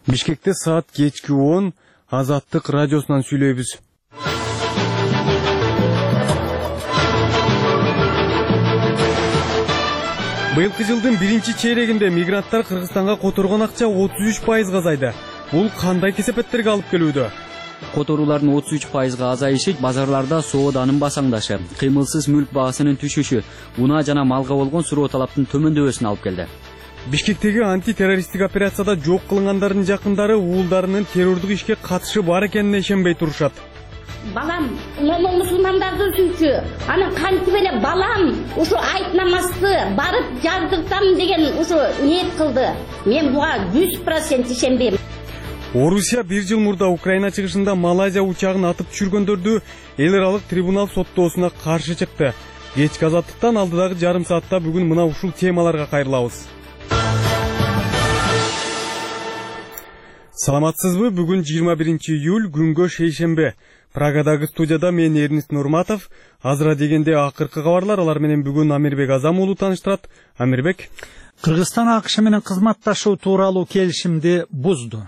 Бишкекте саат кечки 10 Азаттык радиосунан сүйлөйбүз. Быйылкы жылдын биринчи чейрегинде мигранттар Кыргызстанга которгон акча 33% азайды. Бул кандай кесепеттерге алып келүүдө? Которуулардын 33%га азайышы базарларда сооданын басаңдашы, кыймылсыз мүлк баасынын түшүшү, унаа жана малга болгон суроо талаптын төмөндөбөсүнө алып келди. Бишкектеги антитеррористтик операцияда жок кылынгандардын жакындары уулдарынын террордук ишке катышы бар экенине ишенбей турушат. Балам, мусулмандарды сүйчү, анан кантип эле балам ушу айт намазды барып жардыртам деген ушу ниет кылды. Мен буга 100% ишенбейм. Орусия бир жыл мурда Украина чыгышында Малайзия учагын атып түшүргөндөрдү эл аралык трибунал соттоосуна каршы чыкты. Кечки азаттыктан алдыдагы жарым саатта бүгүн мына ушул темаларга кайрылабыз. Саламатсызбы? Бүгүн 21 июль, күнгө шейшембе. Прагадагы студияда мен Эрнест Нурматов. Азыра дегенде акыркы кабарлар, алар менен бүгүн Амирбек Азам уулу тааныштырат. Амирбек. Кыргызстан АКШ менен кызматташуу тууралуу келишимди бузду.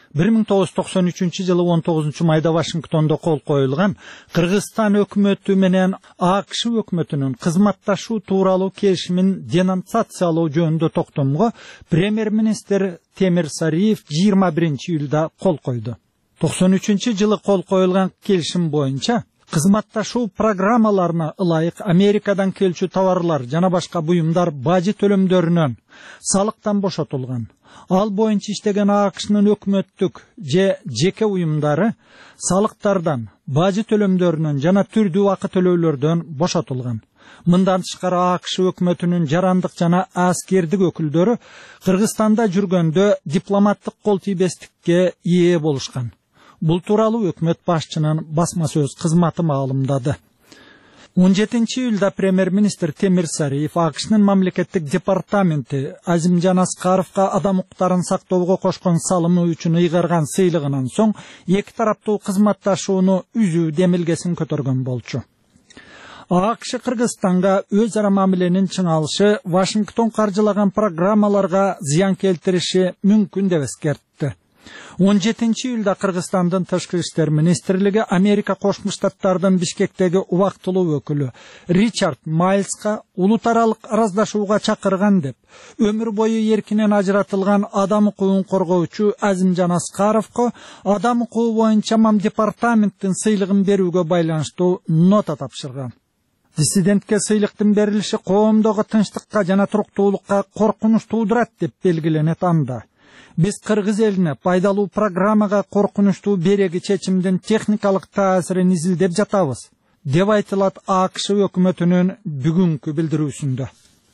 1993 жылы 19 майда Вашингтондо кол коюлган Кыргызстан өкмөтү менен АКШ өкмөтүнүн кызматташуу тууралуу келишимин денонсациялоо жөнүндө токтомго премьер-министр Темир Сариев 21 июлда кол койду. 93 жылы кол коюлган келишим боюнча кызматташуу программаларына ылайык Америкадан келчү товарлар жана башка буюмдар бажы төлөмдөрүнөн салыктан бошотулган. Ал боюнча иштеген АКШнын өкмөттүк же жеке уюмдары салыктардан, бажы төлөмдөрүнөн жана түрдүү акы төлөөлөрдөн бошотулган. Мындан тышкары АКШ өкмөтүнүн жарандык жана аскердик өкүлдөрү Кыргызстанда жүргөндө дипломаттык кол тийбестикке ээ болушкан. Бул тууралуу өкмөт башчынын басма сөз кызматы маалымдады. 17 июлда премьер-министр Темир Сариев АКШнын мамлекеттик департаменти Азимжан Аскаровго адам укуктарын сактоого кошкон салымы үчүн ыйгарган сыйлыгынан соң эки тараптуу кызматташууну үзүү демилгесин көтөргөн болчу. АКШ Кыргызстанга өз ара мамиленин чыңалышы Вашингтон каржылаган программаларга зыян келтириши мүмкүн деп эскертти. 17 июлда Кыргызстандын Тышкы иштер министрлиги Америка Кошмо Штаттардын Бишкектеги убактылуу өкүлү Ричард Майлска улут аралык араздашууга чакырган деп, өмүр бою эркинен ажыратылган адам укугун коргоочу Азимжан Аскаровго адам укугу боюнча департаменттин сыйлыгын берүүгө байланыштуу нота тапшырган. Диссидентке сыйлыктын берилиши коомдогу тынчтыкка жана туруктуулукка коркунуч туудурат деп белгиленет анда. Биз кыргыз элине пайдалуу программага коркунучтуу береги чечимдин техникалык таасирин изилдеп жатабыз, деп айтылат АКШ өкмөтүнүн бүгүнкү билдирүүсүндө.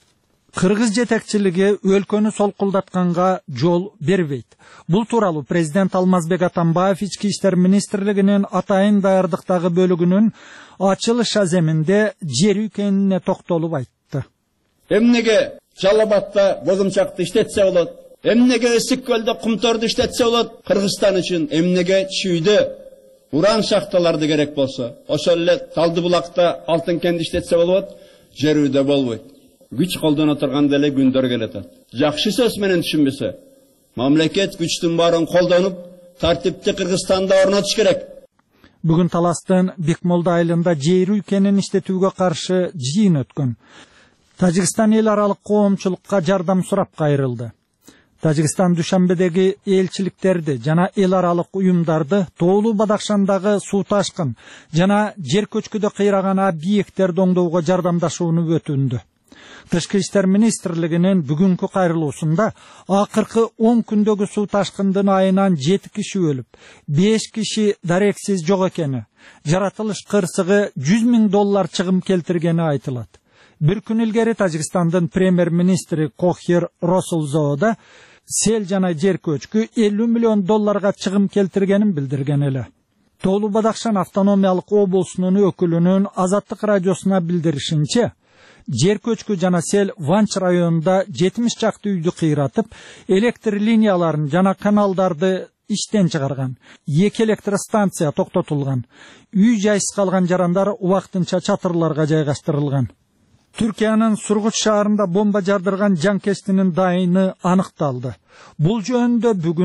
Кыргыз жетекчилиги өлкөнү солкулдатканга жол бербейт. Бул тууралуу президент Алмазбек Атамбаев Ички иштер министрлигинин атайын даярдыктагы бөлүгүнүн ачылыш аземинде жер экенине токтолуп айтты. Эмнеге Жалал-Абадта бозумчакты иштетсе болот? Эмнеге Ысык-Көлдө кумторду иштетсе болот? Кыргызстан үчүн эмнеге Чүйдө уран шахталарды керек болсо, ошол эле Талдыбулакта алтын кенди иштетсе болот? Жерүүдө болбойт. Күч колдоно турган деле күндөр келет. Жакшы сөз менен түшүнбөсө, мамлекет күчтүн баарын колдонуп, тартипти Кыргызстанда орнотуш керек. Бүгүн Таластын Бекмолда айылында жер ülкенин иштетүүгө каршы жыйын өткөн. Тажикстан эл аралык коомчулукка жардам сурап кайрылды. Тажикстан Душанбедеги элчиликтерди жана эл аралык уюмдарды Тоолуу Бадакшандагы суу ташкын жана жер көчкүдө кыйраган объекттерди оңдоого жардамдашууну өтүндү. Тышкы иштер министрлигинин бүгүнкү кайрылуусунда акыркы 10 күндөгү суу ташкындын айынан 7 киши өлүп, 5 киши дарексиз жок экени, жаратылыш кырсыгы $100,000 чыгым келтиргени айтылат. Bir күн илгери Тажикстандын премьер-министри Кохир Росулзоодо сел жана жер көчкү $50 миллион чыгым келтиргенин билдирген эле. Тоолуу Бадакшан автономиялык облусунун өкүлүнүн Азаттык радиосуна билдиришинче, жер көчкү жана сел Ванч районунда 70 чакты үйдү кыйратып, электр линияларын жана каналдарды иштен чыгарган. 2 электростанция токтотулган. Үй жайсыз калган жарандар убактынча чатырларга жайгаштырылган. Түркиянын Сургут шаарында бомба жардырган жанкечтинин дайыны аныкталды. Бул жөнүндө бүгүн